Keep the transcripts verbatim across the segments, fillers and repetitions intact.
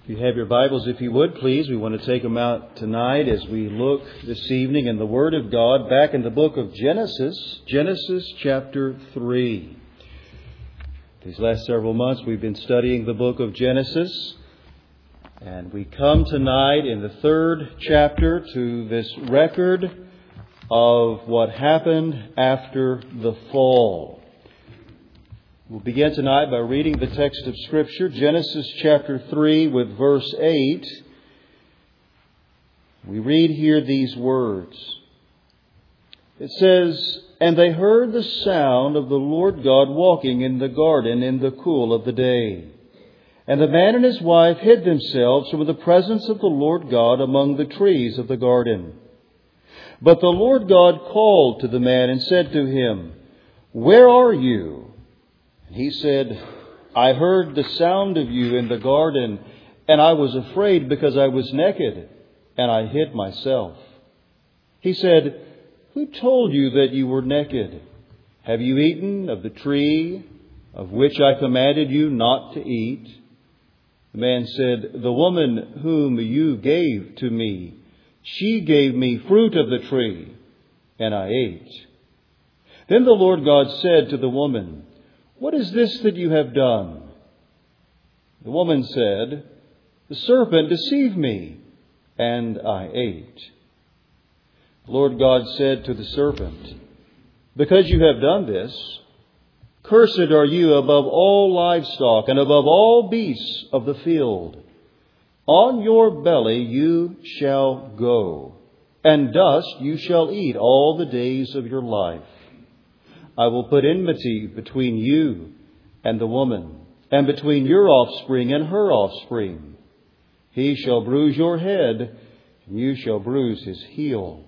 If you have your Bibles, if you would, please, we want to take them out tonight as we look this evening in the Word of God back in the book of Genesis, Genesis chapter three. These last several months we've been studying the book of Genesis, and we come tonight in the third chapter to this record of what happened after the fall. We'll begin tonight by reading the text of Scripture, Genesis chapter three with verse eight. We read here these words. It says, "And they heard the sound of the Lord God walking in the garden in the cool of the day. And the man and his wife hid themselves from the presence of the Lord God among the trees of the garden. But the Lord God called to the man and said to him, 'Where are you?' And he said, 'I heard the sound of you in the garden, and I was afraid because I was naked, and I hid myself.' He said, 'Who told you that you were naked? Have you eaten of the tree of which I commanded you not to eat?' The man said, 'The woman whom you gave to me, she gave me fruit of the tree, and I ate.' Then the Lord God said to the woman, 'What is this that you have done?' The woman said, 'The serpent deceived me, and I ate.' The Lord God said to the serpent, 'Because you have done this, cursed are you above all livestock and above all beasts of the field. On your belly you shall go, and dust you shall eat all the days of your life. I will put enmity between you and the woman, and between your offspring and her offspring. He shall bruise your head, and you shall bruise his heel.'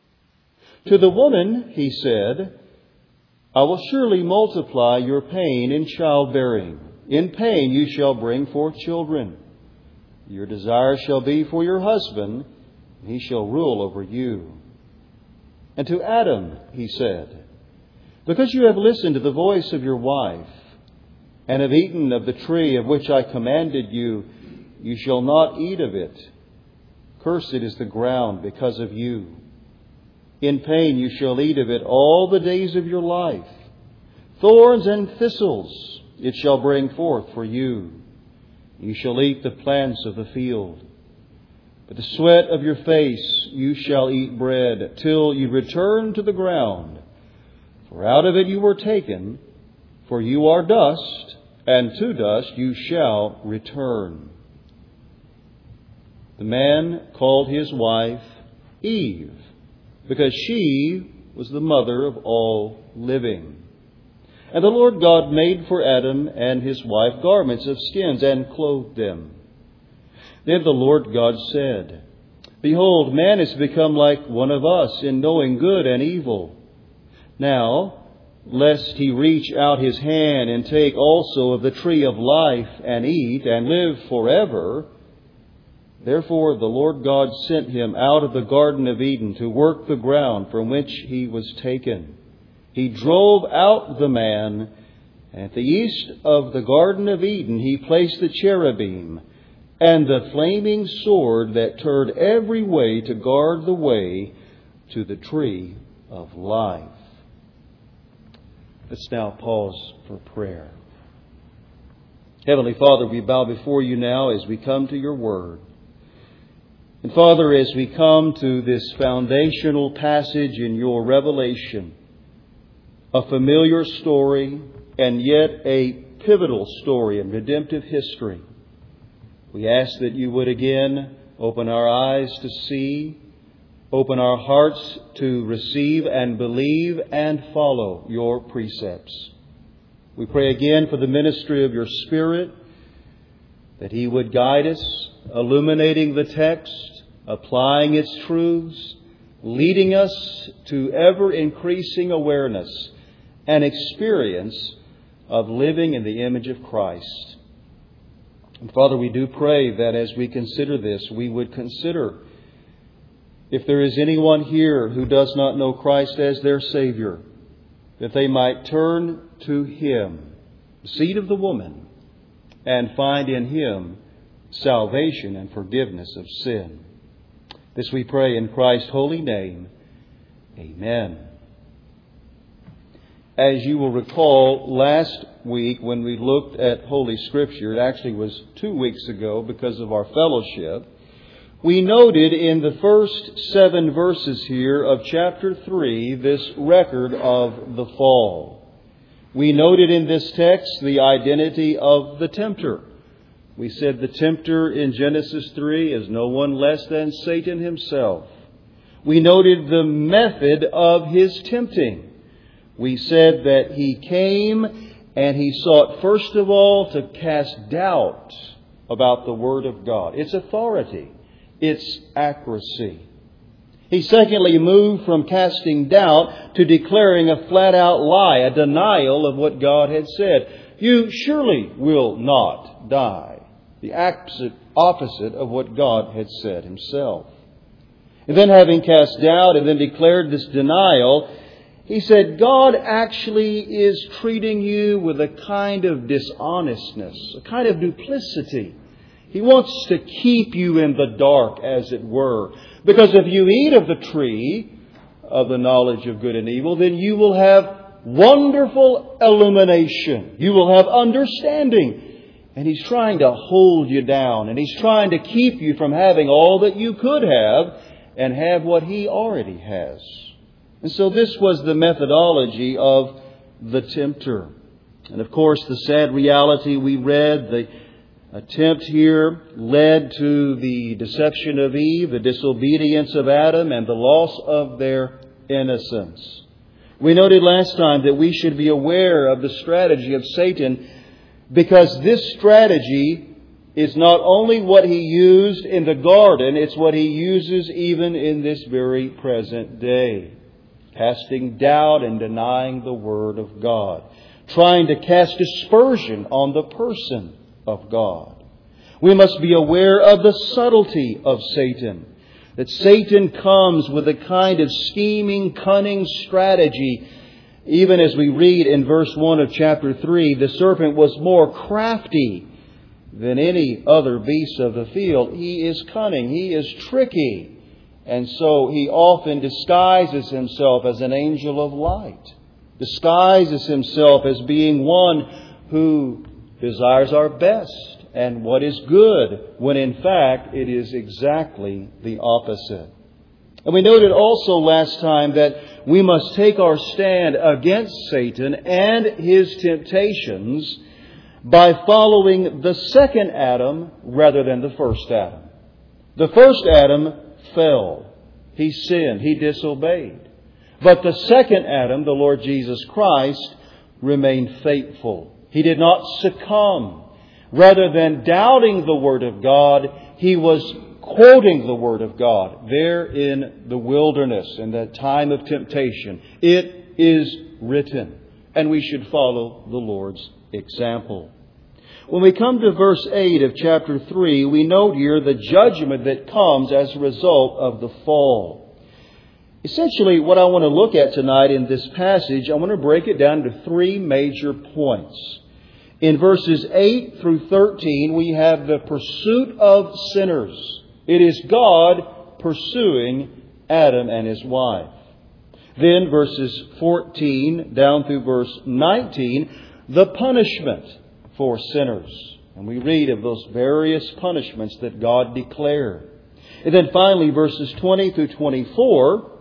To the woman he said, 'I will surely multiply your pain in childbearing. In pain you shall bring forth children. Your desire shall be for your husband, and he shall rule over you.' And to Adam he said, 'Because you have listened to the voice of your wife, and have eaten of the tree of which I commanded you, you shall not eat of it. Cursed is the ground because of you. In pain you shall eat of it all the days of your life. Thorns and thistles it shall bring forth for you. You shall eat the plants of the field. But the sweat of your face you shall eat bread, till you return to the ground. For out of it you were taken, for you are dust, and to dust you shall return.' The man called his wife Eve, because she was the mother of all living. And the Lord God made for Adam and his wife garments of skins and clothed them. Then the Lord God said, 'Behold, man is become like one of us in knowing good and evil. Now, lest he reach out his hand and take also of the tree of life and eat and live forever. Therefore the Lord God sent him out of the Garden of Eden to work the ground from which he was taken. He drove out the man, and at the east of the Garden of Eden he placed the cherubim and the flaming sword that turned every way to guard the way to the tree of life.'" Let's now pause for prayer. Heavenly Father, we bow before you now as we come to your word. And Father, as we come to this foundational passage in your revelation, a familiar story and yet a pivotal story in redemptive history, we ask that you would again open our eyes to see, open our hearts to receive and believe and follow your precepts. We pray again for the ministry of your Spirit, that he would guide us, illuminating the text, applying its truths, leading us to ever-increasing awareness and experience of living in the image of Christ. And Father, we do pray that as we consider this, we would consider if there is anyone here who does not know Christ as their Savior, that they might turn to him, the seed of the woman, and find in him salvation and forgiveness of sin. This we pray in Christ's holy name. Amen. As you will recall, last week when we looked at Holy Scripture, it actually was two weeks ago because of our fellowship, we noted in the first seven verses here of chapter three this record of the fall. We noted in this text the identity of the tempter. We said the tempter in Genesis three is no one less than Satan himself. We noted the method of his tempting. We said that he came and he sought first of all to cast doubt about the Word of God, its authority, its accuracy. He secondly moved from casting doubt to declaring a flat-out lie, a denial of what God had said. You surely will not die. The opposite, opposite of what God had said Himself. And then having cast doubt and then declared this denial, he said, God actually is treating you with a kind of dishonestness, a kind of duplicity. He wants to keep you in the dark, as it were. Because if you eat of the tree of the knowledge of good and evil, then you will have wonderful illumination. You will have understanding. And He's trying to hold you down. And He's trying to keep you from having all that you could have and have what He already has. And so this was the methodology of the tempter. And of course, the sad reality we read, the attempt here led to the deception of Eve, the disobedience of Adam, and the loss of their innocence. We noted last time that we should be aware of the strategy of Satan, because this strategy is not only what he used in the garden, it's what he uses even in this very present day. Casting doubt and denying the Word of God. Trying to cast dispersion on the person of God. We must be aware of the subtlety of Satan. That Satan comes with a kind of scheming, cunning strategy. Even as we read in verse one of chapter three, the serpent was more crafty than any other beast of the field. He is cunning. He is tricky. And so he often disguises himself as an angel of light. Disguises himself as being one who desires our best and what is good, when in fact it is exactly the opposite. And we noted also last time that we must take our stand against Satan and his temptations by following the second Adam rather than the first Adam. The first Adam fell. He sinned. He disobeyed. But the second Adam, the Lord Jesus Christ, remained faithful. He did not succumb. Rather than doubting the Word of God, he was quoting the Word of God there in the wilderness in that time of temptation. It is written, and we should follow the Lord's example. When we come to verse eight of chapter three, we note here the judgment that comes as a result of the fall. Essentially, what I want to look at tonight in this passage, I want to break it down to three major points. In verses eight through thirteen, we have the pursuit of sinners. It is God pursuing Adam and his wife. Then verses fourteen down through verse nineteen, the punishment for sinners. And we read of those various punishments that God declared. And then finally, verses twenty through twenty-four,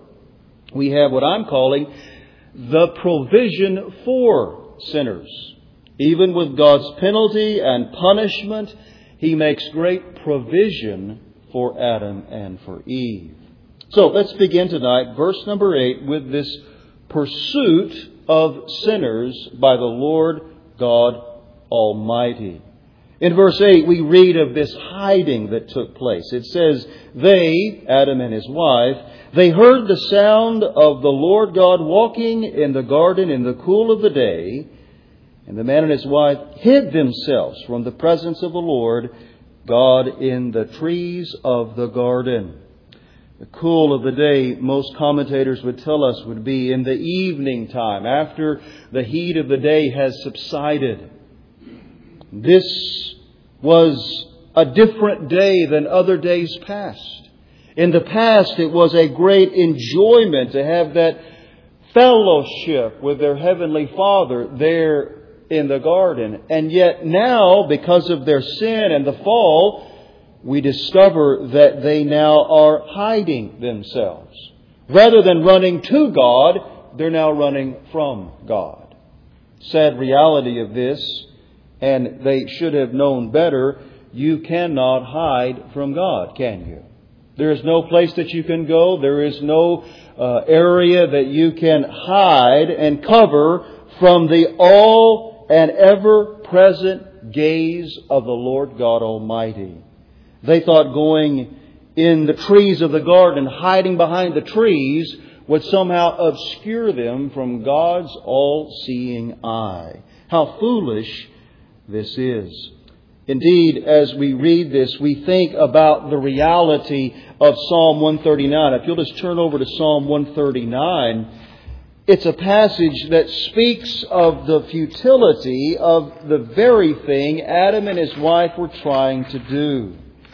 we have what I'm calling the provision for sinners. Even with God's penalty and punishment, He makes great provision for Adam and for Eve. So let's begin tonight, verse number eight, with this pursuit of sinners by the Lord God Almighty. In verse eight, we read of this hiding that took place. It says, they, Adam and his wife, they heard the sound of the Lord God walking in the garden in the cool of the day. And the man and his wife hid themselves from the presence of the Lord God in the trees of the garden. The cool of the day, most commentators would tell us, would be in the evening time, after the heat of the day has subsided. This was a different day than other days past. In the past, it was a great enjoyment to have that fellowship with their Heavenly Father there in the garden. And yet now, because of their sin and the fall, we discover that they now are hiding themselves. Rather than running to God, they're now running from God. Sad reality of this, and they should have known better, you cannot hide from God, can you? There is no place that you can go. There is no uh, area that you can hide and cover from the all and ever-present gaze of the Lord God Almighty. They thought going in the trees of the garden, hiding behind the trees, would somehow obscure them from God's all-seeing eye. How foolish this is. Indeed, as we read this, we think about the reality of Psalm one thirty-nine. If you'll just turn over to Psalm one thirty-nine, it's a passage that speaks of the futility of the very thing Adam and his wife were trying to do.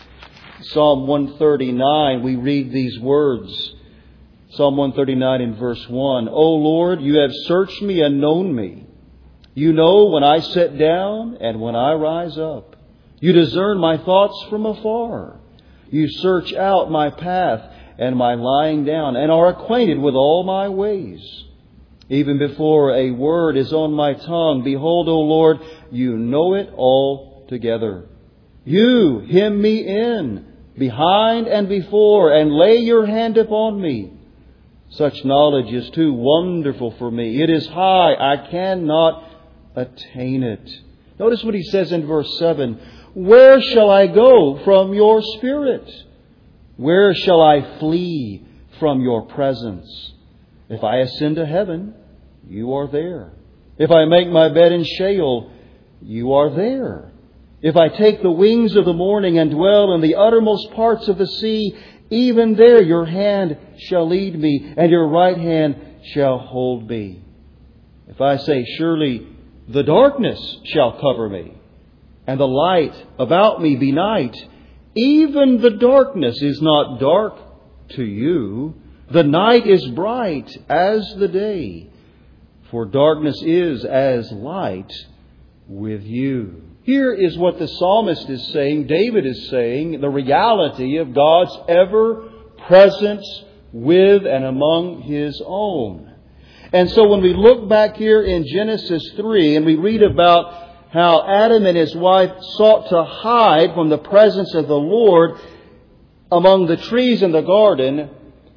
Psalm one thirty-nine, we read these words. Psalm one thirty-nine in verse one. O Lord, you have searched me and known me. You know when I sit down and when I rise up. You discern my thoughts from afar. You search out my path and my lying down, and are acquainted with all my ways. Even before a word is on my tongue, behold, O Lord, you know it all together. You hem me in, behind and before, and lay your hand upon me. Such knowledge is too wonderful for me. It is high, I cannot attain it. Notice what he says in verse seven. Where shall I go from your Spirit? Where shall I flee from your presence? If I ascend to heaven, you are there. If I make my bed in Sheol, you are there. If I take the wings of the morning and dwell in the uttermost parts of the sea, even there your hand shall lead me, and your right hand shall hold me. If I say, surely the darkness shall cover me, and the light about me be night, even the darkness is not dark to you. The night is bright as the day, for darkness is as light with you. Here is what the psalmist is saying, David is saying, the reality of God's ever-presence with and among His own. And so when we look back here in Genesis three and we read about how Adam and his wife sought to hide from the presence of the Lord among the trees in the garden,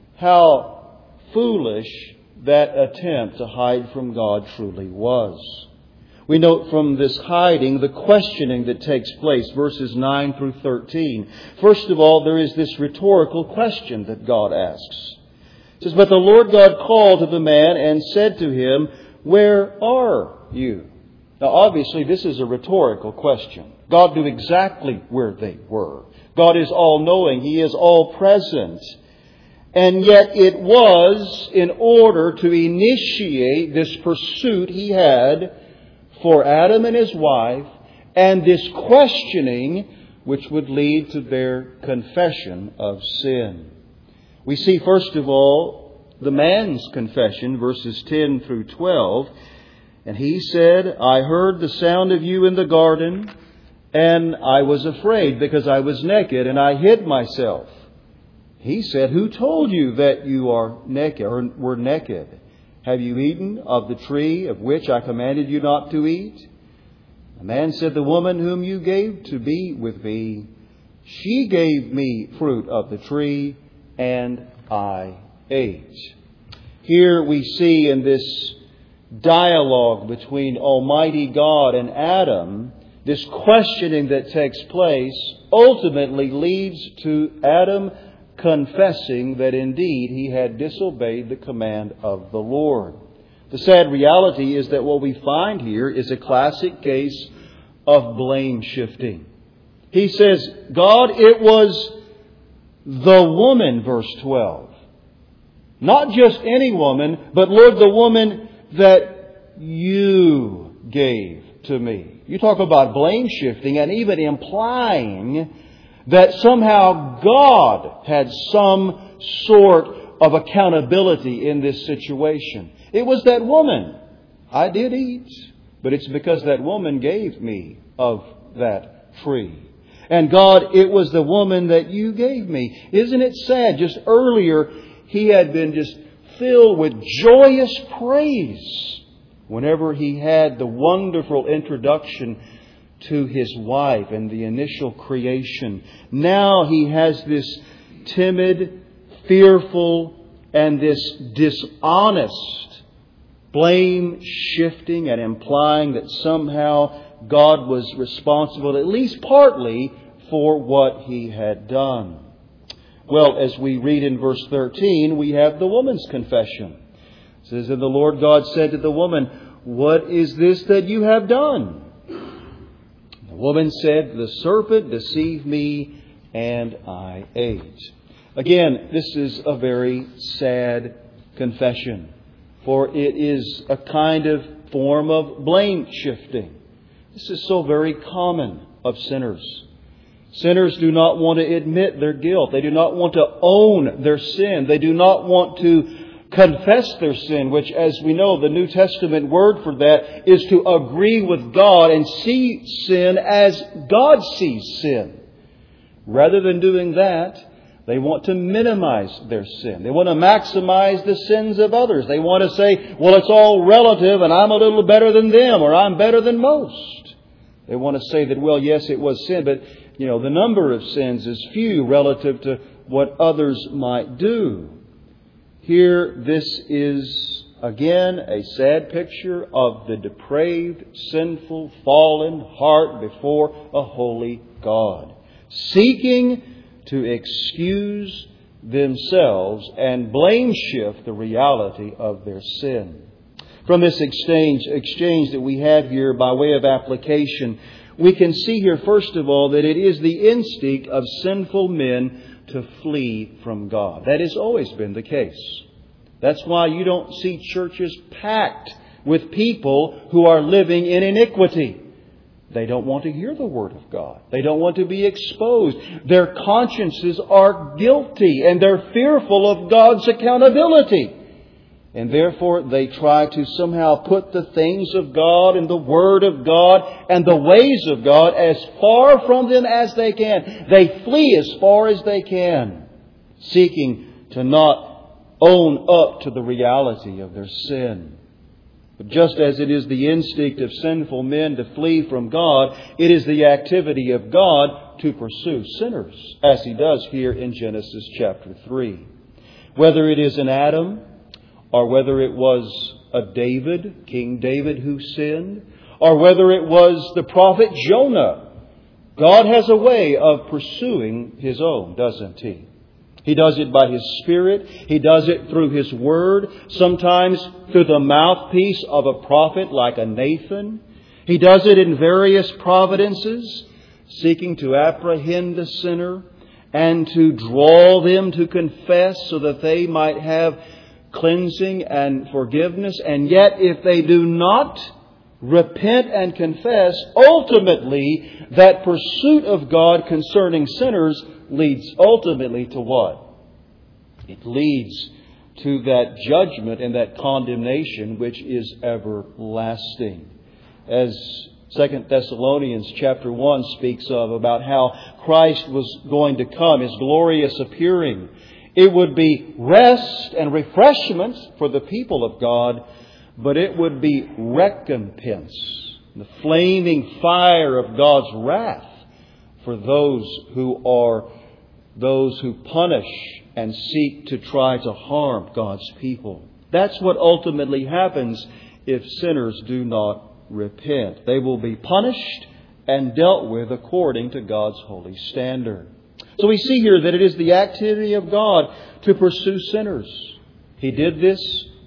how foolish that attempt to hide from God truly was. We note from this hiding the questioning that takes place, verses nine through thirteen. First of all, there is this rhetorical question that God asks. It says, But the Lord God called to the man and said to him, Where are you? Now, obviously, this is a rhetorical question. God knew exactly where they were. God is all-knowing. He is all-present. And yet it was in order to initiate this pursuit He had for Adam and his wife, and this questioning which would lead to their confession of sin. We see, first of all, the man's confession, verses ten through twelve. And he said, I heard the sound of you in the garden, and I was afraid because I was naked, and I hid myself. He said, Who told you that you are naked or were naked? Have you eaten of the tree of which I commanded you not to eat? The man said, The woman whom you gave to be with me, she gave me fruit of the tree, and I ate. Here we see in this dialogue between Almighty God and Adam, this questioning that takes place ultimately leads to Adam confessing that indeed he had disobeyed the command of the Lord. The sad reality is that what we find here is a classic case of blame shifting. He says, God, it was the woman, verse twelve. Not just any woman, but Lord, the woman that you gave to me. You talk about blame shifting and even implying that somehow God had some sort of accountability in this situation. It was that woman. I did eat, but it's because that woman gave me of that tree. And God, it was the woman that you gave me. Isn't it sad? Just earlier, he had been just filled with joyous praise whenever he had the wonderful introduction to his wife and the initial creation. Now he has this timid, fearful, and this dishonest blame shifting and implying that somehow God was responsible, at least partly, for what he had done. Well, as we read in verse thirteen, we have the woman's confession. It says, "And the Lord God said to the woman, 'What is this that you have done?' The woman said, 'The serpent deceived me, and I ate.'" Again, this is a very sad confession, for it is a kind of form of blame shifting. This is so very common of sinners. Sinners do not want to admit their guilt. They do not want to own their sin. They do not want to confess their sin, which, as we know, the New Testament word for that is to agree with God and see sin as God sees sin. Rather than doing that, they want to minimize their sin. They want to maximize the sins of others. They want to say, well, it's all relative and I'm a little better than them, or I'm better than most. They want to say that, well, yes, it was sin, but, you know, the number of sins is few relative to what others might do. Here, this is, again, a sad picture of the depraved, sinful, fallen heart before a holy God, seeking to excuse themselves and blame shift the reality of their sin. From this exchange, exchange that we have here by way of application, we can see here, first of all, that it is the instinct of sinful men to flee from God. That has always been the case. That's why you don't see churches packed with people who are living in iniquity. They don't want to hear the Word of God. They don't want to be exposed. Their consciences are guilty and they're fearful of God's accountability. And therefore they try to somehow put the things of God and the Word of God and the ways of God as far from them as they can. They flee as far as they can, seeking to not own up to the reality of their sin. But just as it is the instinct of sinful men to flee from God, it is the activity of God to pursue sinners, as He does here in Genesis chapter three. Whether it is an Adam, or whether it was a David, King David who sinned, or whether it was the prophet Jonah, God has a way of pursuing His own, doesn't He? He does it by His Spirit. He does it through His Word. Sometimes through the mouthpiece of a prophet like a Nathan. He does it in various providences, seeking to apprehend the sinner and to draw them to confess so that they might have cleansing and forgiveness. And yet, if they do not repent and confess, ultimately that pursuit of God concerning sinners leads ultimately to what? It leads to that judgment and that condemnation which is everlasting. As Second Thessalonians chapter one speaks of, about how Christ was going to come, His glorious appearing. It would be rest and refreshment for the people of God, but it would be recompense, the flaming fire of God's wrath for those who are those who punish and seek to try to harm God's people. That's what ultimately happens if sinners do not repent. They will be punished and dealt with according to God's holy standard. So we see here that it is the activity of God to pursue sinners. He did this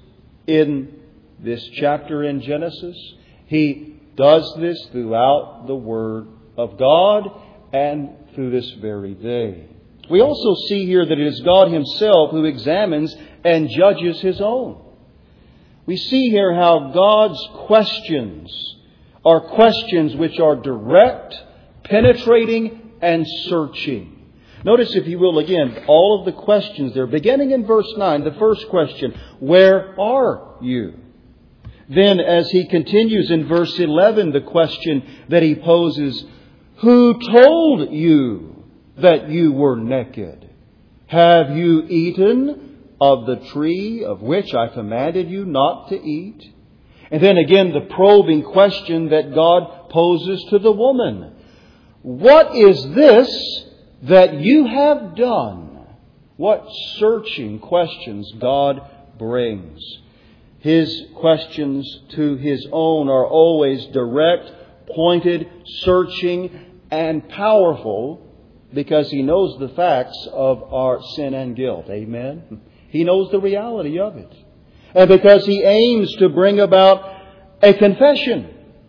in this chapter in Genesis. He does this throughout the Word of God and through this very day. We also see here that it is God Himself who examines and judges His own. We see here how God's questions are questions which are direct, penetrating, and searching. Notice, if you will, again, all of the questions there. Beginning in verse nine, the first question, where are you? Then, as he continues in verse eleven, the question that he poses, who told you that you were naked? Have you eaten of the tree of which I commanded you not to eat? And then again, the probing question that God poses to the woman. What is this that you have done? What searching questions God brings. His questions to His own are always direct, pointed, searching, and powerful because He knows the facts of our sin and guilt. Amen? He knows the reality of it. And because He aims to bring about a confession.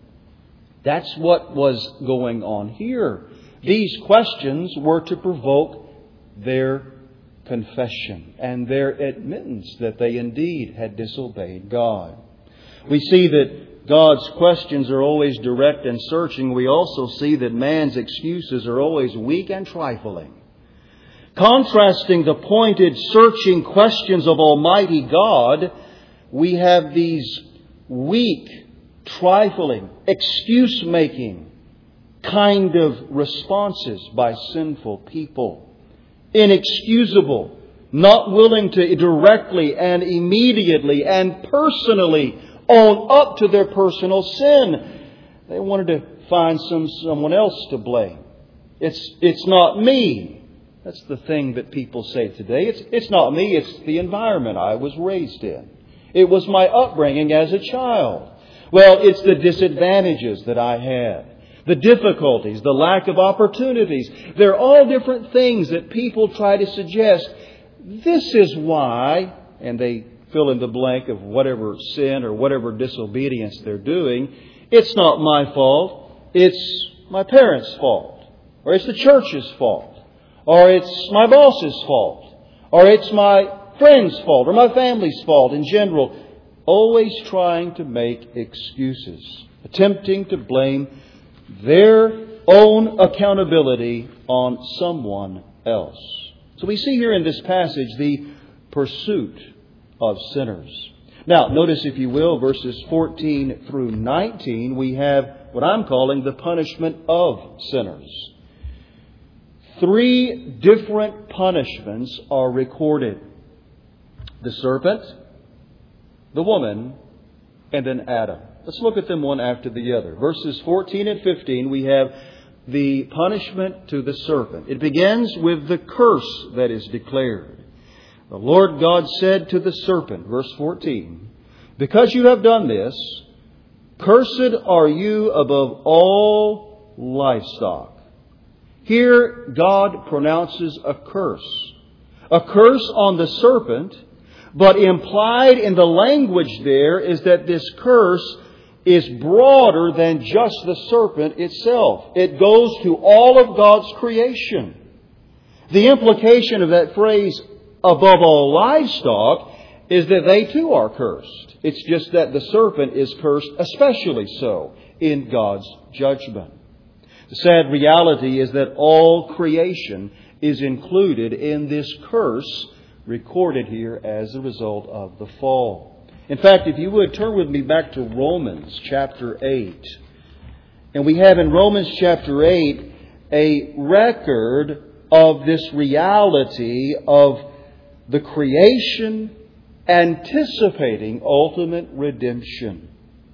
That's what was going on here. These questions were to provoke their confession and their admittance that they indeed had disobeyed God. We see that God's questions are always direct and searching. We also see that man's excuses are always weak and trifling. Contrasting the pointed, searching questions of Almighty God, we have these weak, trifling, excuse-making kind of responses by sinful people. Inexcusable, not willing to directly and immediately and personally own up to their personal sin. They wanted to find some someone else to blame. It's it's not me. That's the thing that people say today. It's it's not me, it's the environment I was raised in. It was my upbringing as a child. Well, it's the disadvantages that I had. The difficulties, the lack of opportunities. They're all different things that people try to suggest. This is why, and they fill in the blank of whatever sin or whatever disobedience they're doing. It's not my fault. It's my parents' fault. Or it's the church's fault. Or it's my boss's fault. Or it's my friend's fault. Or my family's fault in general. Always trying to make excuses. Attempting to blame their own accountability on someone else. So we see here in this passage the pursuit of sinners. Now, notice, if you will, verses fourteen through nineteen, we have what I'm calling the punishment of sinners. Three different punishments are recorded. The serpent, the woman, and then Adam. Let's look at them one after the other. Verses fourteen and fifteen, we have the punishment to the serpent. It begins with the curse that is declared. The Lord God said to the serpent, verse fourteen, because you have done this, cursed are you above all livestock. Here God pronounces a curse. A curse on the serpent, but implied in the language there is that this curse is broader than just the serpent itself. It goes to all of God's creation. The implication of that phrase, above all livestock, is that they too are cursed. It's just that the serpent is cursed especially so in God's judgment. The sad reality is that all creation is included in this curse recorded here as a result of the fall. In fact, if you would turn with me back to Romans chapter eight. And we have in Romans chapter eight a record of this reality of the creation anticipating ultimate redemption.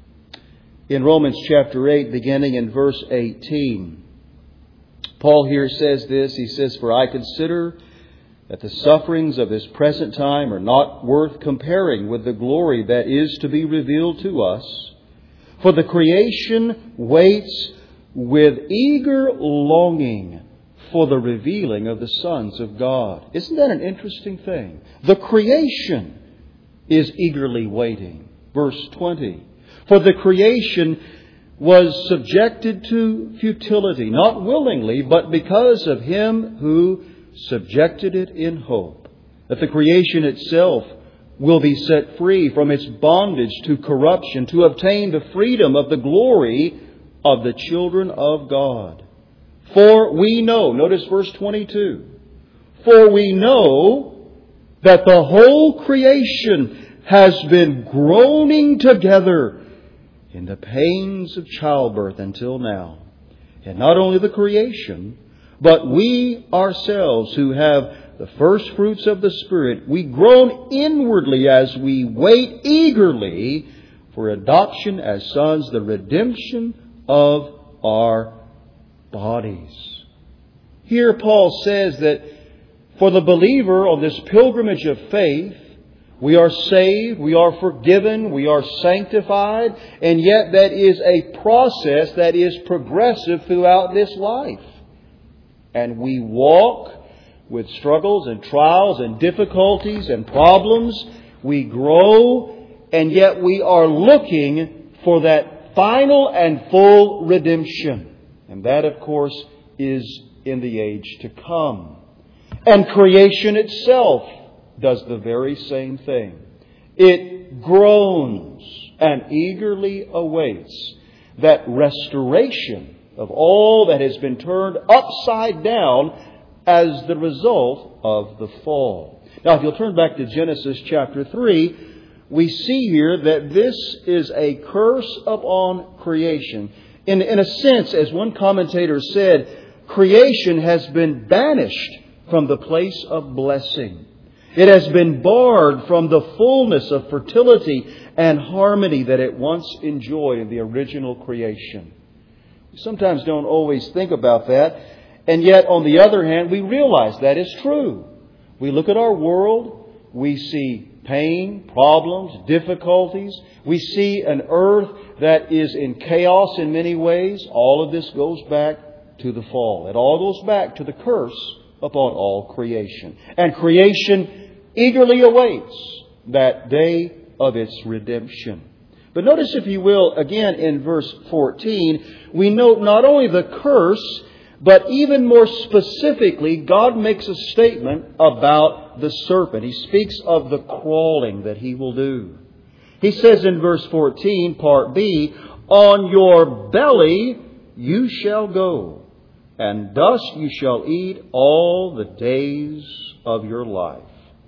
In Romans chapter eight, beginning in verse eighteen, Paul here says this. He says, for I consider that the sufferings of this present time are not worth comparing with the glory that is to be revealed to us. For the creation waits with eager longing for the revealing of the sons of God. Isn't that an interesting thing? The creation is eagerly waiting. Verse twenty. For the creation was subjected to futility, not willingly, but because of Him who subjected it in hope, that the creation itself will be set free from its bondage to corruption to obtain the freedom of the glory of the children of God. For we know, notice verse twenty-two, for we know that the whole creation has been groaning together in the pains of childbirth until now. And not only the creation, but we ourselves who have the first fruits of the Spirit, we groan inwardly as we wait eagerly for adoption as sons, the redemption of our bodies. Here Paul says that for the believer on this pilgrimage of faith, we are saved, we are forgiven, we are sanctified, and yet that is a process that is progressive throughout this life. And we walk with struggles and trials and difficulties and problems. We grow, and yet we are looking for that final and full redemption. And that, of course, is in the age to come. And creation itself does the very same thing. It groans and eagerly awaits that restoration of all that has been turned upside down as the result of the fall. Now, if you'll turn back to Genesis chapter three, we see here that this is a curse upon creation. In, in a sense, as one commentator said, creation has been banished from the place of blessing. It has been barred from the fullness of fertility and harmony that it once enjoyed in the original creation. We sometimes don't always think about that. And yet, on the other hand, we realize that is true. We look at our world, we see pain, problems, difficulties. We see an earth that is in chaos in many ways. All of this goes back to the fall. It all goes back to the curse upon all creation. And creation eagerly awaits that day of its redemption. But notice, if you will, again in verse fourteen, we note not only the curse, but even more specifically, God makes a statement about the serpent. He speaks of the crawling that he will do. He says in verse fourteen, part B, on your belly you shall go, and dust you shall eat all the days of your life.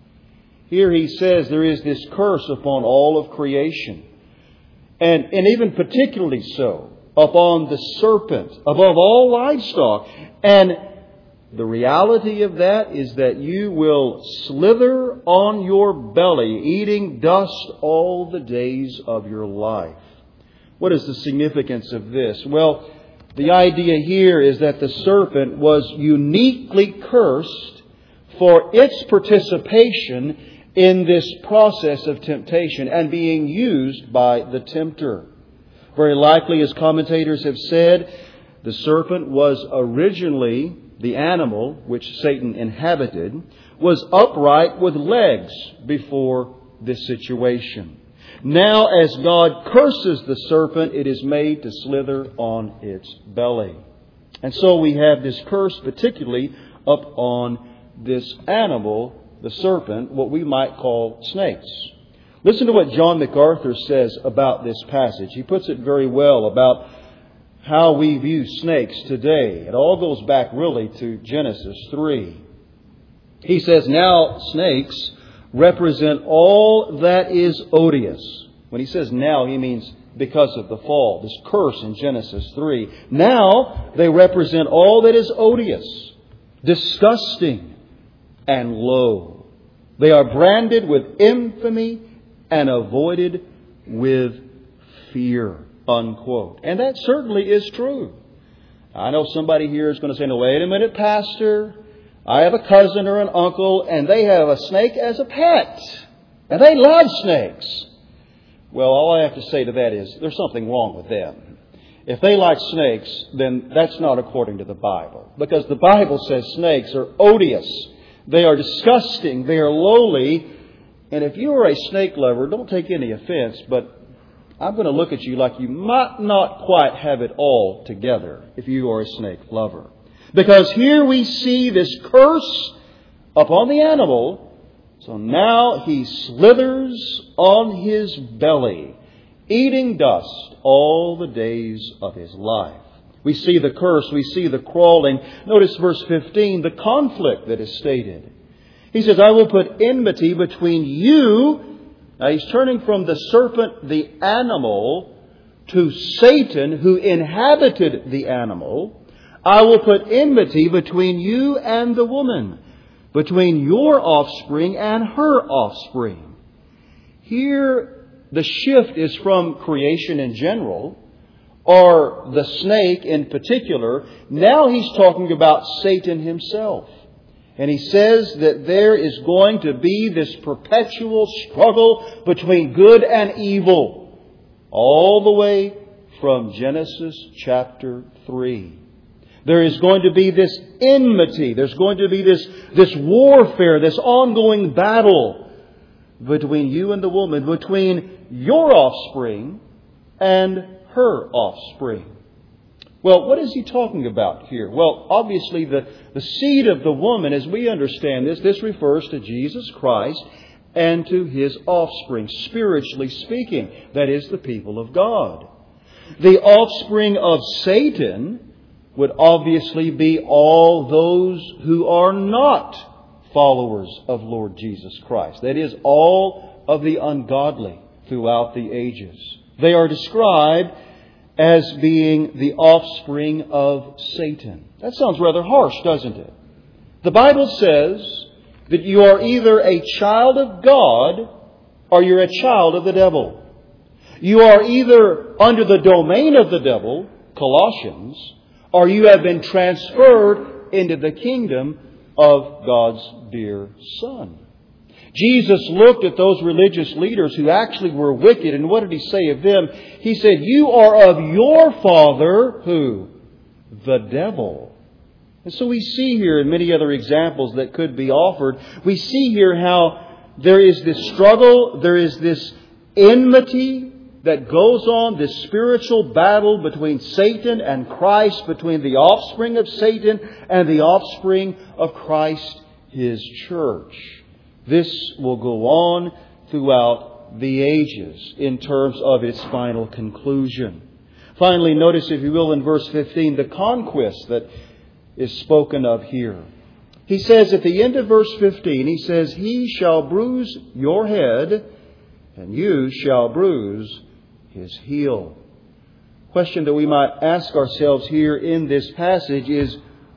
Here he says there is this curse upon all of creation. And, and even particularly so upon the serpent, above all livestock. And the reality of that is that you will slither on your belly, eating dust all the days of your life. What is the significance of this? Well, the idea here is that the serpent was uniquely cursed for its participation in this process of temptation and being used by the tempter. Very likely, as commentators have said, the serpent was originally the animal which Satan inhabited, was upright with legs before this situation. Now, as God curses the serpent, it is made to slither on its belly. And so we have this curse particularly upon this animal, the serpent, what we might call snakes. Listen to what John MacArthur says about this passage. He puts it very well about how we view snakes today. It all goes back really to Genesis three. He says, now snakes represent all that is odious. When he says now, he means because of the fall, this curse in Genesis three. Now they represent all that is odious, disgusting, and low. They are branded with infamy and avoided with fear, unquote. And that certainly is true. I know somebody here is going to say, no, wait a minute, Pastor. I have a cousin or an uncle, and they have a snake as a pet. And they love snakes. Well, all I have to say to that is, there's something wrong with them. If they like snakes, then that's not according to the Bible. Because the Bible says snakes are odious. They are disgusting. They are lowly. And if you are a snake lover, don't take any offense, but I'm going to look at you like you might not quite have it all together if you are a snake lover. Because here we see this curse upon the animal. So now he slithers on his belly, eating dust all the days of his life. We see the curse, we see the crawling. Notice verse fifteen, the conflict that is stated. He says, I will put enmity between you. Now he's turning from the serpent, the animal, to Satan, who inhabited the animal. I will put enmity between you and the woman, between your offspring and her offspring. Here, the shift is from creation in general, or the snake in particular. Now he's talking about Satan himself. And he says that there is going to be this perpetual struggle between good and evil, all the way from Genesis chapter three. There is going to be this enmity. There's going to be this, this warfare, this ongoing battle between you and the woman, between your offspring and her offspring. Well, what is he talking about here? Well, obviously the, the seed of the woman, as we understand this, this refers to Jesus Christ and to His offspring, spiritually speaking. That is the people of God. The offspring of Satan would obviously be all those who are not followers of Lord Jesus Christ. That is, all of the ungodly throughout the ages. They are described as being the offspring of Satan. That sounds rather harsh, doesn't it? The Bible says that you are either a child of God or you're a child of the devil. You are either under the domain of the devil, Colossians, or you have been transferred into the kingdom of God's dear Son. Jesus looked at those religious leaders who actually were wicked, and what did He say of them? He said, you are of your father, who? The devil. And so we see here, in many other examples that could be offered, we see here how there is this struggle, there is this enmity that goes on, this spiritual battle between Satan and Christ, between the offspring of Satan and the offspring of Christ, His church. This will go on throughout the ages in terms of its final conclusion. Finally, notice, if you will, in verse fifteen, the conquest that is spoken of here. He says at the end of verse fifteen, he says, He shall bruise your head, and you shall bruise His heel. Question that we might ask ourselves here in this passage is,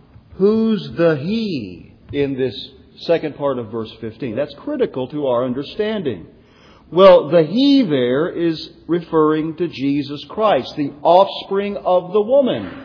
who's the He in this second part of verse fifteen? That's critical to our understanding. Well, the He there is referring to Jesus Christ, the offspring of the woman.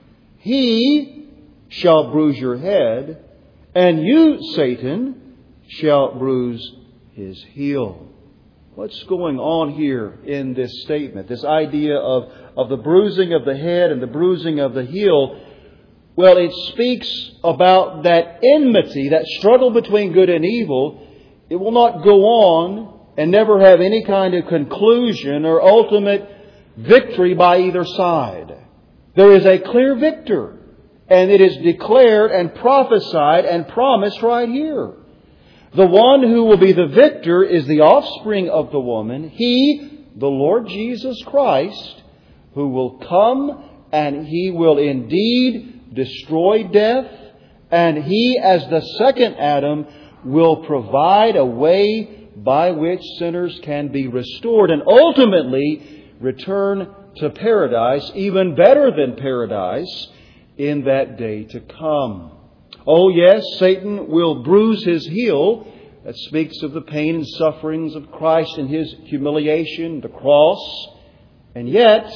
He shall bruise your head, and you, Satan, shall bruise his heel. What's going on here in this statement? This idea of, of the bruising of the head and the bruising of the heel. Well, it speaks about that enmity, that struggle between good and evil. It will not go on and never have any kind of conclusion or ultimate victory by either side. There is a clear victor, and it is declared and prophesied and promised right here. The one who will be the victor is the offspring of the woman, He, the Lord Jesus Christ, who will come and He will indeed destroy death, and He, as the second Adam, will provide a way by which sinners can be restored and ultimately return to paradise, even better than paradise, in that day to come. Oh yes, Satan will bruise his heel. That speaks of the pain and sufferings of Christ and His humiliation, the cross. And yet,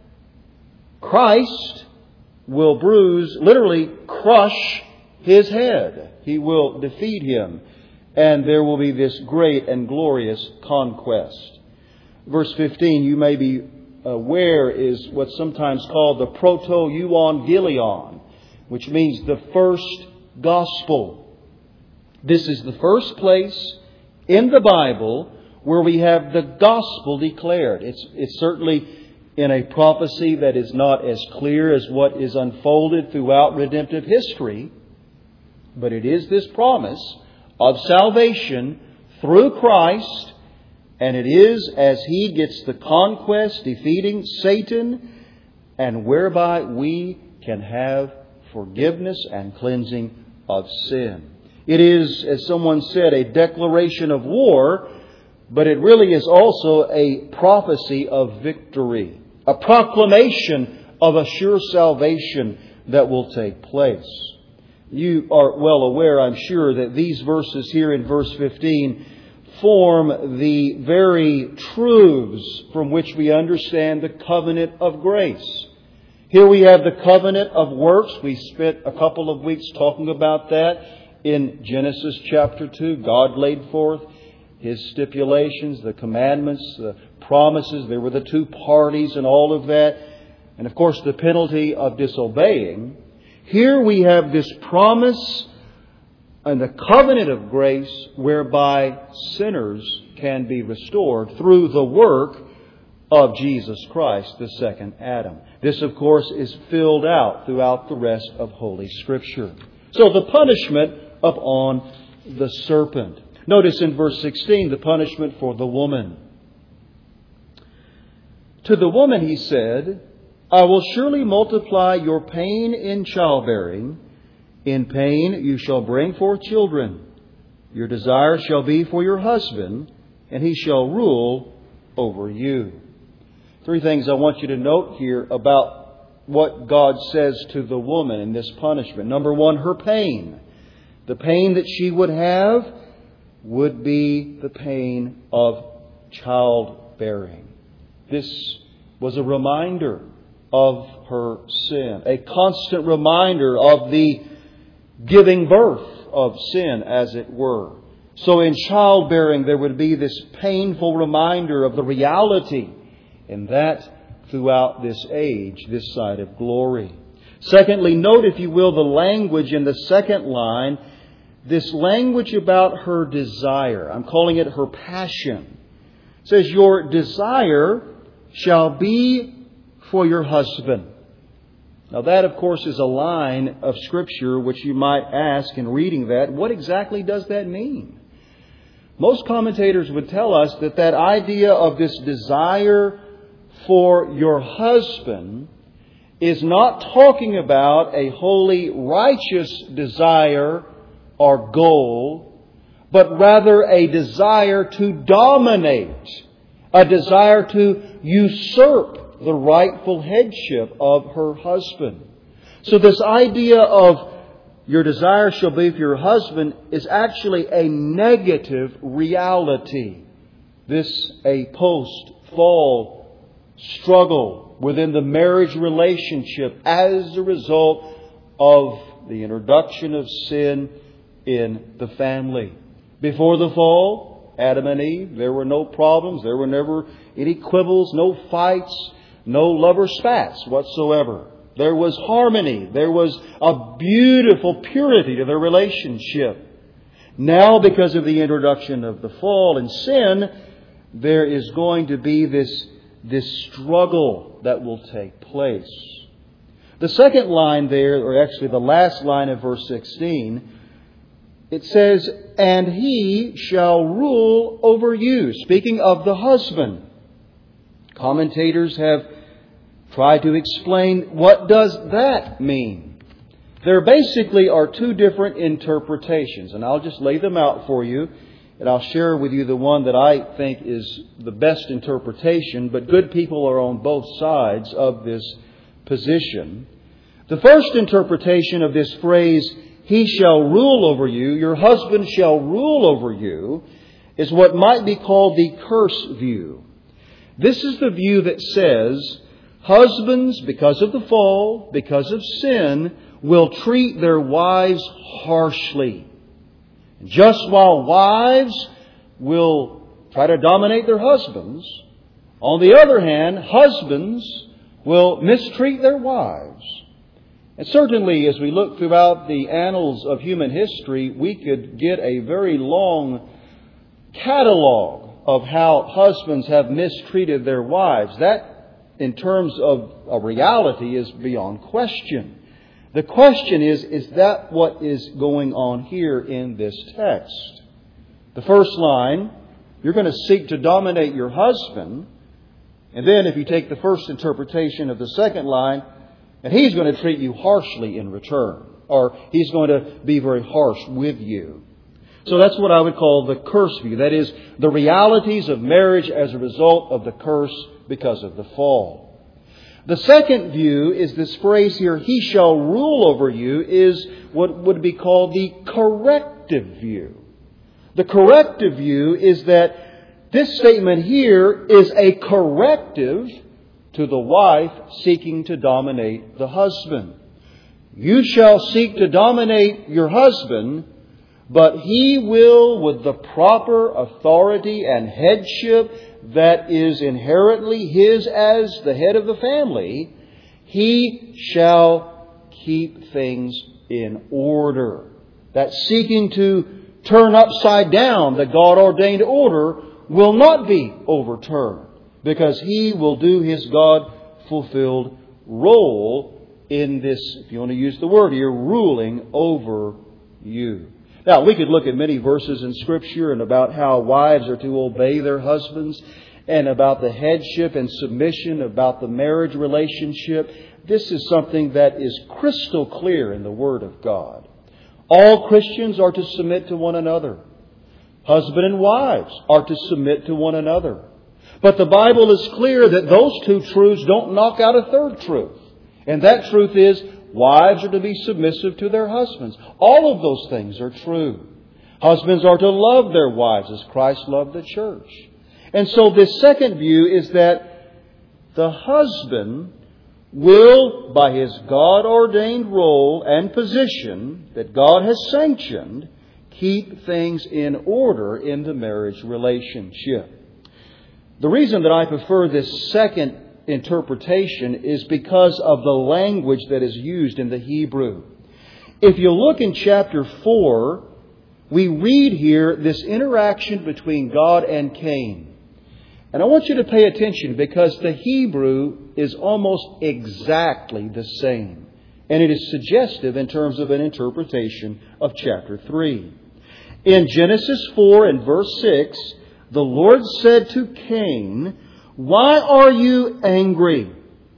Christ will bruise, literally crush His head. He will defeat Him. And there will be this great and glorious conquest. Verse fifteen, you may be aware, is what's sometimes called the proto-euangelion, which means the first gospel. This is the first place in the Bible where we have the gospel declared. It's, it's certainly in a prophecy that is not as clear as what is unfolded throughout redemptive history, but it is this promise of salvation through Christ And it is as He gets the conquest, defeating Satan, and whereby we can have forgiveness and cleansing of sin. It is, as someone said, a declaration of war, but it really is also a prophecy of victory, a proclamation of a sure salvation that will take place. You are well aware, I'm sure, that these verses here in verse fifteen form the very truths from which we understand the covenant of grace. Here we have the covenant of works. We spent a couple of weeks talking about that in Genesis chapter two. God laid forth His stipulations, the commandments, the promises. There were the two parties and all of that. And of course the penalty of disobeying. Here we have this promise and the covenant of grace whereby sinners can be restored through the work of Jesus Christ, the second Adam. This, of course, is filled out throughout the rest of Holy Scripture. So the punishment upon the serpent. Notice in verse sixteen the punishment for the woman. To the woman He said, I will surely multiply your pain in childbearing. In pain you shall bring forth children. Your desire shall be for your husband, and he shall rule over you. Three things I want you to note here about what God says to the woman in this punishment. Number one, her pain. The pain that she would have would be the pain of childbearing. This was a reminder of her sin, a constant reminder of the giving birth of sin, as it were. So in childbearing there would be this painful reminder of the reality, and that throughout this age, this side of glory. Secondly, note, if you will, the language in the second line, this language about her desire. I'm calling it her passion. It says, your desire shall be for your husband. Now that, of course, is a line of Scripture which you might ask in reading that, what exactly does that mean? Most commentators would tell us that that idea of this desire for your husband is not talking about a holy, righteous desire or goal, but rather a desire to dominate, a desire to usurp the rightful headship of her husband. So this idea of your desire shall be for your husband is actually a negative reality. This a post-fall struggle within the marriage relationship as a result of the introduction of sin in the family. Before the fall, Adam and Eve, there were no problems. There were never any quibbles, no fights, no lover spats whatsoever. There was harmony. There was a beautiful purity to their relationship. Now, because of the introduction of the fall and sin, there is going to be this, this struggle that will take place. The second line there, or actually the last line of verse sixteen, it says, and he shall rule over you. Speaking of the husband. Commentators have tried to explain, what does that mean? There basically are two different interpretations, and I'll just lay them out for you, and I'll share with you the one that I think is the best interpretation, but good people are on both sides of this position. The first interpretation of this phrase, he shall rule over you, your husband shall rule over you, is what might be called the curse view. This is the view that says, husbands, because of the fall, because of sin, will treat their wives harshly. Just while wives will try to dominate their husbands, on the other hand, husbands will mistreat their wives. And certainly, as we look throughout the annals of human history, we could get a very long catalog of how husbands have mistreated their wives. That, in terms of a reality, is beyond question. The question is, is that what is going on here in this text? The first line, you're going to seek to dominate your husband. And then if you take the first interpretation of the second line, and he's going to treat you harshly in return. Or he's going to be very harsh with you. So that's what I would call the curse view. That is, the realities of marriage as a result of the curse because of the fall. The second view is this phrase here, he shall rule over you, is what would be called the corrective view. The corrective view is that this statement here is a corrective to the wife seeking to dominate the husband. You shall seek to dominate your husband, but he will, with the proper authority and headship that is inherently his as the head of the family, he shall keep things in order. That seeking to turn upside down the God-ordained order will not be overturned, because he will do his God-fulfilled role in this, if you want to use the word here, ruling over you. Now, we could look at many verses in Scripture and about how wives are to obey their husbands and about the headship and submission, about the marriage relationship. This is something that is crystal clear in the Word of God. All Christians are to submit to one another. Husband and wives are to submit to one another. But the Bible is clear that those two truths don't knock out a third truth. And that truth is, wives are to be submissive to their husbands. All of those things are true. Husbands are to love their wives as Christ loved the church. And so this second view is that the husband will, by his God-ordained role and position that God has sanctioned, keep things in order in the marriage relationship. The reason that I prefer this second interpretation is because of the language that is used in the Hebrew. If you look in chapter four, we read here this interaction between God and Cain. And I want you to pay attention, because the Hebrew is almost exactly the same. And it is suggestive in terms of an interpretation of chapter three. In Genesis four and verse six, the Lord said to Cain, "Why are you angry?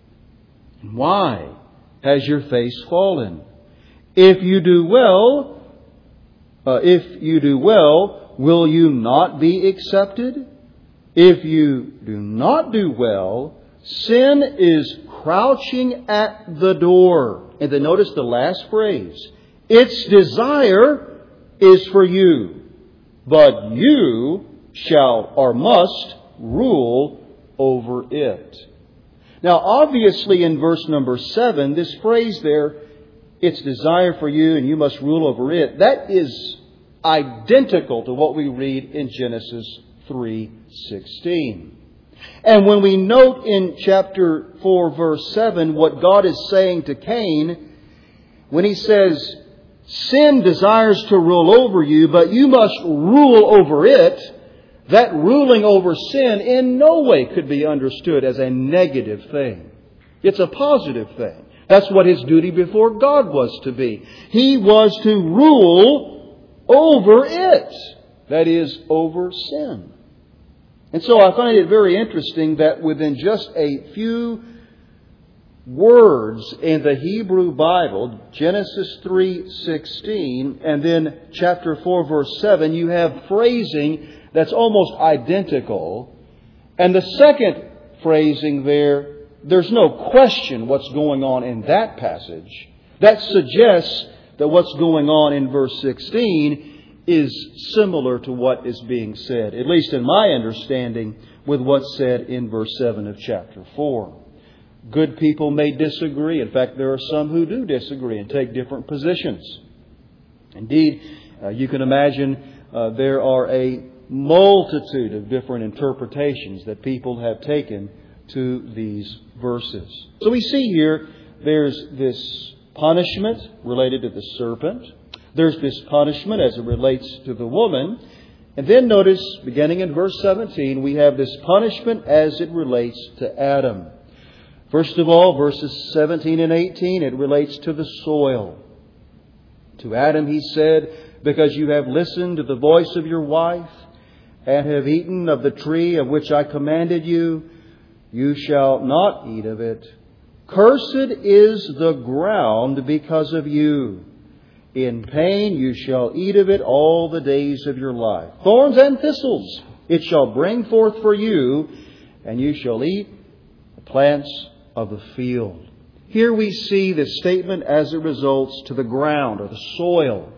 Why has your face fallen? If you do well, uh, if you do well, will you not be accepted? If you do not do well, sin is crouching at the door." And then notice the last phrase. "Its desire is for you, but you shall or must rule over it." Now, obviously in verse number seven, this phrase there, "its desire for you and you must rule over it," that is identical to what we read in Genesis three sixteen. And when we note in chapter four, verse seven, what God is saying to Cain, when he says, "Sin desires to rule over you, but you must rule over it," that ruling over sin in no way could be understood as a negative thing. It's a positive thing. That's what his duty before God was to be. He was to rule over it. That is, over sin. And so I find it very interesting that within just a few words in the Hebrew Bible, Genesis three sixteen and then chapter four verse seven, you have phrasing that's almost identical. And the second phrasing there, there's no question what's going on in that passage. That suggests that what's going on in verse sixteen is similar to what is being said, at least in my understanding, with what's said in verse seven of chapter four. Good people may disagree. In fact, there are some who do disagree and take different positions. Indeed, uh, you can imagine uh, there are a multitude of different interpretations that people have taken to these verses. So we see here there's this punishment related to the serpent. There's this punishment as it relates to the woman. And then notice, beginning in verse seventeen, we have this punishment as it relates to Adam. First of all, verses seventeen and eighteen, it relates to the soil. To Adam he said, "Because you have listened to the voice of your wife, and have eaten of the tree of which I commanded you, you shall not eat of it. Cursed is the ground because of you. In pain you shall eat of it all the days of your life. Thorns and thistles it shall bring forth for you, and you shall eat the plants of the field. Here we see the statement as it results to the ground or the soil.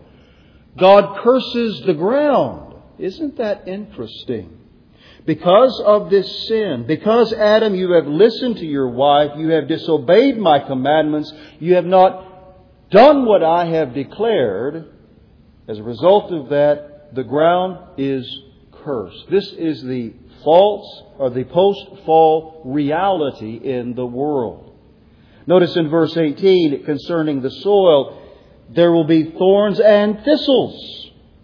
God curses the ground. Isn't that interesting? Because of this sin, because, Adam, you have listened to your wife, you have disobeyed my commandments, you have not done what I have declared, as a result of that, the ground is cursed. This is the false or the post-fall reality in the world. Notice in verse eighteen concerning the soil, there will be thorns and thistles.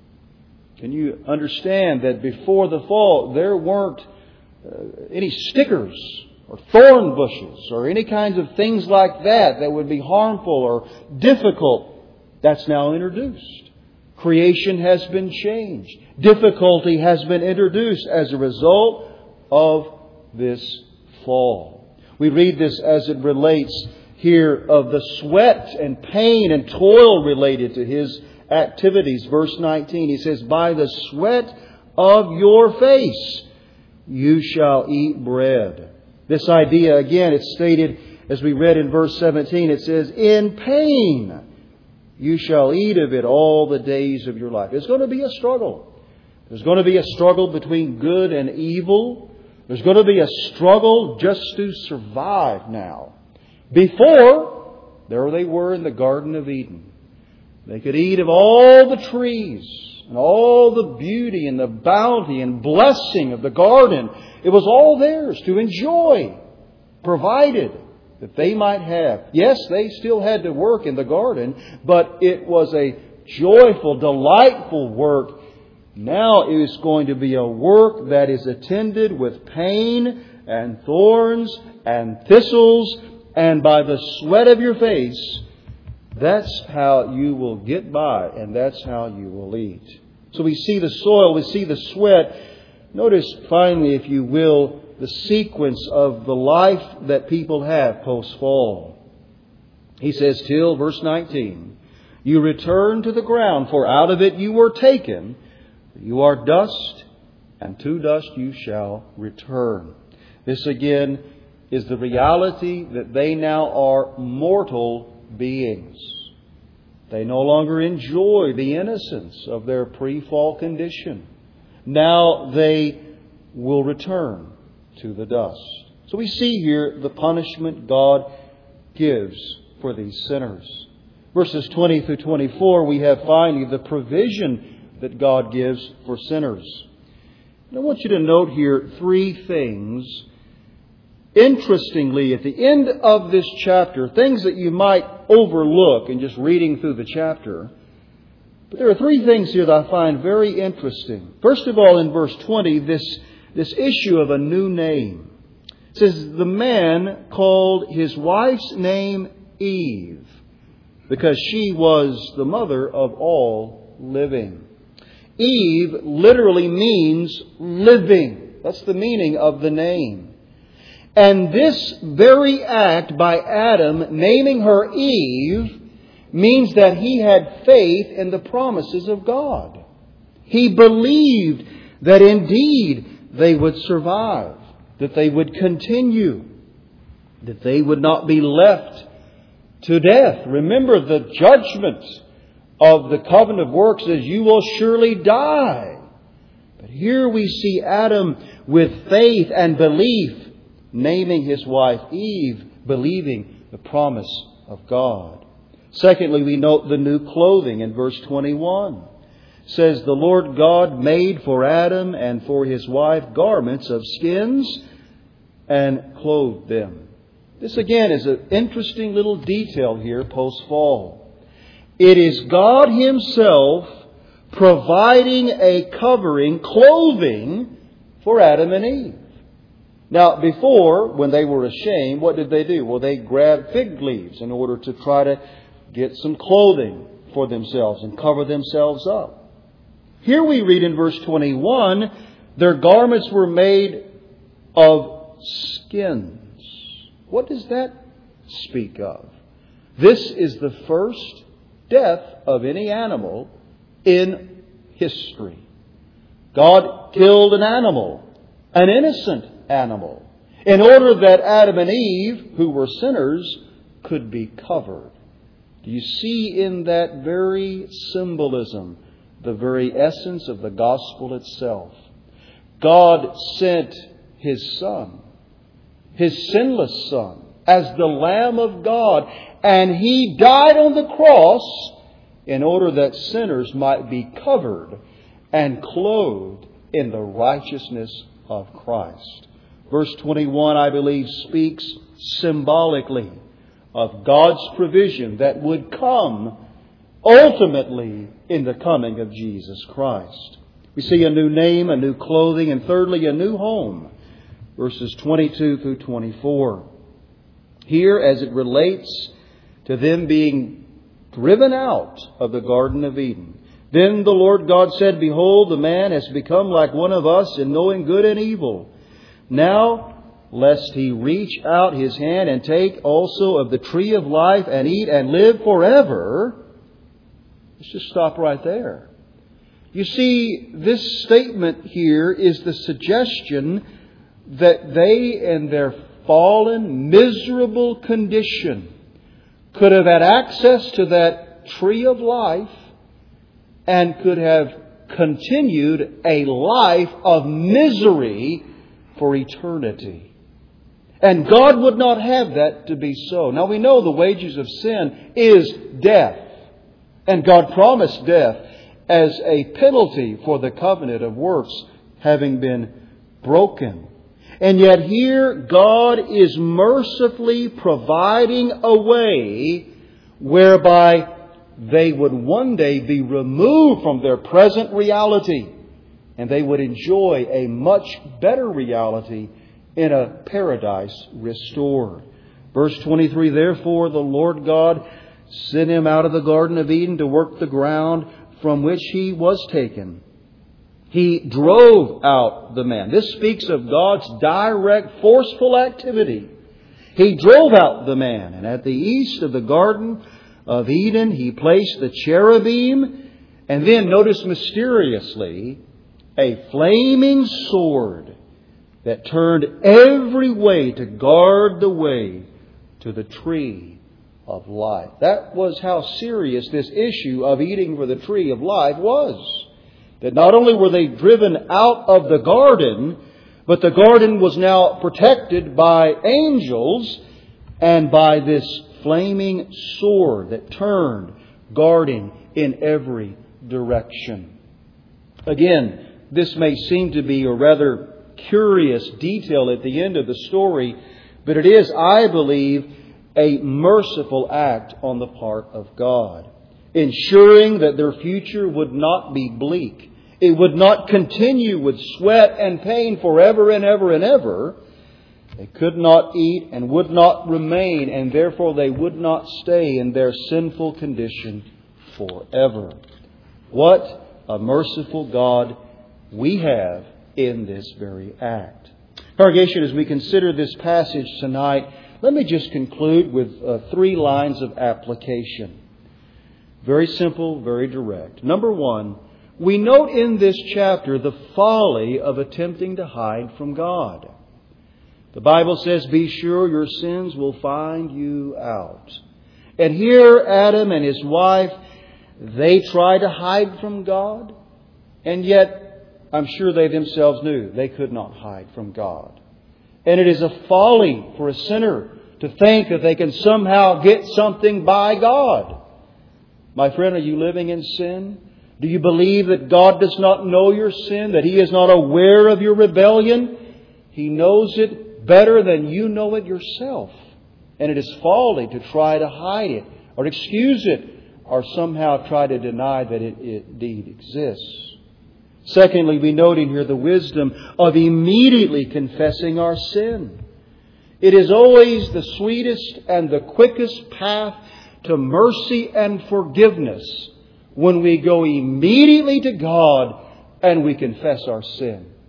Can you understand that before the fall there weren't uh, any stickers or thorn bushes or any kinds of things like that that would be harmful or difficult? That's now introduced. Creation has been changed. Difficulty has been introduced as a result of this fall. We read this as it relates here of the sweat and pain and toil related to his activities. Verse nineteen, he says, by the sweat of your face you shall eat bread. This idea, again, it's stated as we read in verse seventeen. It says, in pain you shall eat of it all the days of your life. It's going to be a struggle. There's going to be a struggle between good and evil. There's going to be a struggle just to survive now. Before, there they were in the Garden of Eden. They could eat of all the trees and all the beauty and the bounty and blessing of the garden. It was all theirs to enjoy, provided that they might have. Yes, they still had to work in the garden, but it was a joyful, delightful work. Now it is going to be a work that is attended with pain and thorns and thistles, and by the sweat of your face, that's how you will get by, and that's how you will eat. So we see the soil, we see the sweat. Notice finally, if you will, the sequence of the life that people have post-fall. He says, till verse nineteen, you return to the ground, for out of it you were taken. You are dust, and to dust you shall return. This again is the reality that they now are mortal beings. They no longer enjoy the innocence of their pre-fall condition. Now they will return to the dust. So we see here the punishment God gives for these sinners. Verses twenty through twenty-four, we have finally the provision that God gives for sinners. And I want you to note here three things. Interestingly, at the end of this chapter, things that you might overlook in just reading through the chapter. But there are three things here that I find very interesting. First of all, in verse twenty, this, this issue of a new name. It says, the man called his wife's name Eve, because she was the mother of all living. Eve literally means living. That's the meaning of the name. And this very act by Adam, naming her Eve, means that he had faith in the promises of God. He believed that indeed they would survive, that they would continue, that they would not be left to death. Remember, the judgment of the covenant of works is you will surely die. But here we see Adam with faith and belief, naming his wife Eve, believing the promise of God. Secondly, we note the new clothing in verse twenty-one. It says, the Lord God made for Adam and for his wife garments of skins and clothed them. This again is an interesting little detail here post-fall. It is God Himself providing a covering, clothing for Adam and Eve. Now, before, when they were ashamed, what did they do? Well, they grabbed fig leaves in order to try to get some clothing for themselves and cover themselves up. Here we read in verse twenty-one Their garments were made of skins. What does that speak of? This is the first death of any animal in history. God killed an animal, an innocent animal, in order that Adam and Eve, who were sinners, could be covered. Do you see in that very symbolism the very essence of the gospel itself? God sent His Son, His sinless Son, as the Lamb of God, and He died on the cross in order that sinners might be covered and clothed in the righteousness of Christ. Verse twenty-one, I believe, speaks symbolically of God's provision that would come ultimately in the coming of Jesus Christ. We see a new name, a new clothing, and thirdly, a new home. Verses twenty-two through twenty-four. Here, as it relates to them being driven out of the Garden of Eden. Then the Lord God said, Behold, the man has become like one of us in knowing good and evil. Now, lest he reach out his hand and take also of the tree of life and eat and live forever. Let's just stop right there. You see, this statement here is the suggestion that they, in their fallen, miserable condition, could have had access to that tree of life and could have continued a life of misery for eternity. And God would not have that to be so. Now we know the wages of sin is death. And God promised death as a penalty for the covenant of works having been broken. And yet here God is mercifully providing a way whereby they would one day be removed from their present reality and they would enjoy a much better reality in a paradise restored. Verse twenty-three, Therefore the Lord God sent him out of the Garden of Eden to work the ground from which he was taken. He drove out the man. This speaks of God's direct, forceful activity. He drove out the man. And at the east of the Garden of Eden, He placed the cherubim. And then, notice mysteriously, a flaming sword that turned every way to guard the way to the tree of life. That was how serious this issue of eating for the tree of life was. That not only were they driven out of the garden, but the garden was now protected by angels and by this flaming sword that turned, guarding in every direction. Again, this may seem to be a rather curious detail at the end of the story, but it is, I believe, a merciful act on the part of God, ensuring that their future would not be bleak. It would not continue with sweat and pain forever and ever and ever. They could not eat and would not remain, and therefore they would not stay in their sinful condition forever. What a merciful God we have in this very act. Congregation, as we consider this passage tonight, let me just conclude with uh, three lines of application. Very simple, very direct. Number one, we note in this chapter the folly of attempting to hide from God. The Bible says, Be sure your sins will find you out. And here Adam and his wife, they try to hide from God. And yet, I'm sure they themselves knew they could not hide from God. And it is a folly for a sinner to think that they can somehow get something by God. My friend, are you living in sin? Do you believe that God does not know your sin? That He is not aware of your rebellion? He knows it better than you know it yourself. And it is folly to try to hide it or excuse it or somehow try to deny that it indeed exists. Secondly, we note in here the wisdom of immediately confessing our sin. It is always the sweetest and the quickest path to mercy and forgiveness when we go immediately to God and we confess our sin.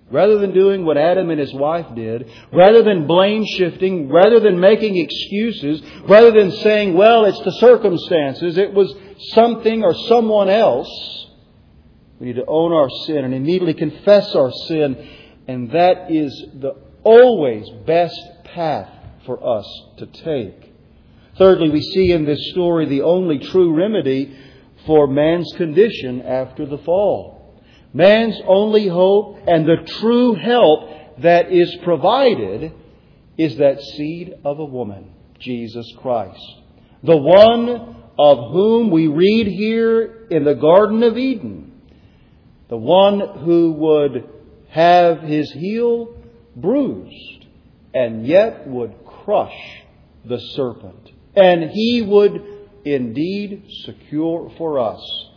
rather than doing what Adam and his wife did, rather than blame shifting, rather than making excuses, rather than saying, well, it's the circumstances, it was something or someone else, we need to own our sin and immediately confess our sin. And that is the always best path for us to take. Thirdly, we see in this story the only true remedy for man's condition after the fall. Man's only hope and the true help that is provided is that seed of a woman, Jesus Christ. The one of whom we read here in the Garden of Eden. The one who would have his heel bruised and yet would crush the serpent. And He would indeed secure for us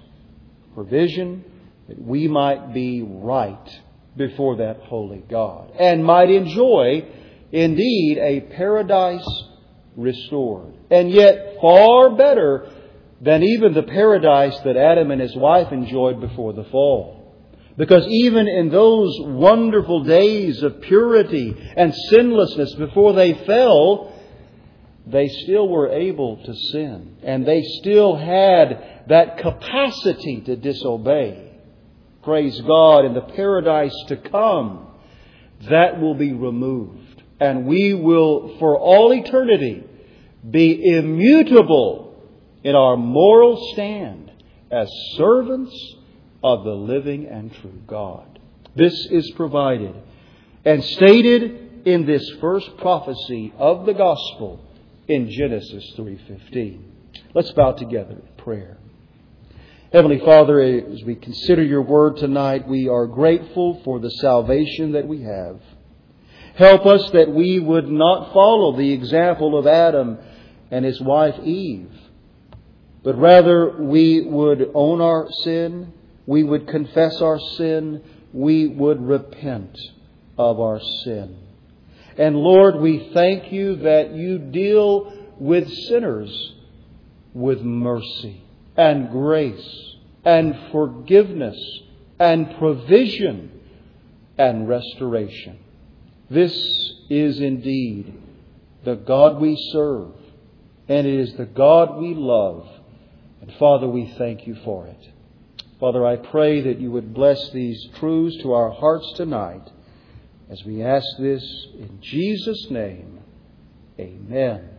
provision that we might be right before that holy God and might enjoy indeed a paradise restored. And yet far better than even the paradise that Adam and his wife enjoyed before the fall. Because even in those wonderful days of purity and sinlessness before they fell, they still were able to sin. And they still had that capacity to disobey. Praise God, in the paradise to come, that will be removed. And we will, for all eternity, be immutable in our moral stand as servants of the living and true God. This is provided and stated in this first prophecy of the gospel in Genesis three fifteen. Let's bow together in prayer. Heavenly Father, as we consider your word tonight, we are grateful for the salvation that we have. Help us that we would not follow the example of Adam and his wife Eve, but rather we would own our sin, we would confess our sin, we would repent of our sin. And Lord, we thank you that you deal with sinners with mercy and grace and forgiveness and provision and restoration. This is indeed the God we serve, and it is the God we love. And Father, we thank you for it. Father, I pray that you would bless these truths to our hearts tonight as we ask this in Jesus' name. Amen.